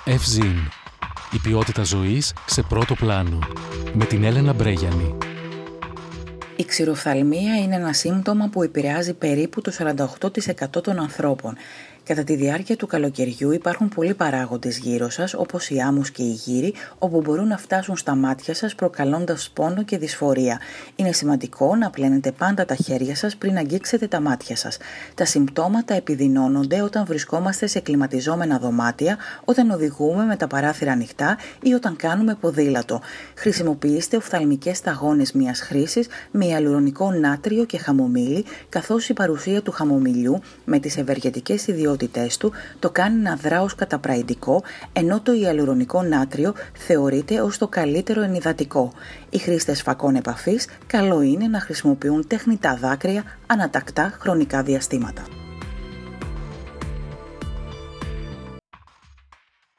Ευζήν. Η ποιότητα ζωής σε πρώτο πλάνο. Με την Έλενα Μπρέγιανη. Η ξηροφθαλμία είναι ένα σύμπτωμα που επηρεάζει περίπου το 48% των ανθρώπων. Κατά τη διάρκεια του καλοκαιριού υπάρχουν πολλοί παράγοντες γύρω σας, όπως οι άμμος και οι γύροι, όπου μπορούν να φτάσουν στα μάτια σας προκαλώντας πόνο και δυσφορία. Είναι σημαντικό να πλένετε πάντα τα χέρια σας πριν αγγίξετε τα μάτια σας. Τα συμπτώματα επιδεινώνονται όταν βρισκόμαστε σε κλιματιζόμενα δωμάτια, όταν οδηγούμε με τα παράθυρα ανοιχτά ή όταν κάνουμε ποδήλατο. Χρησιμοποιήστε οφθαλμικές σταγόνες μιας χρήσης με ιαλουρονικό νάτριο και χαμομήλι, καθώς η παρουσία του χαμομηλιού με τις ευεργετικές ιδιότητες του το κάνει να δρά ως καταπραϊντικό, ενώ το ιαλουρονικό νάτριο θεωρείται ως το καλύτερο ενυδατικό. Οι χρήστες φακών επαφής καλό είναι να χρησιμοποιούν τεχνητά δάκρυα ανατακτά χρονικά διαστήματα.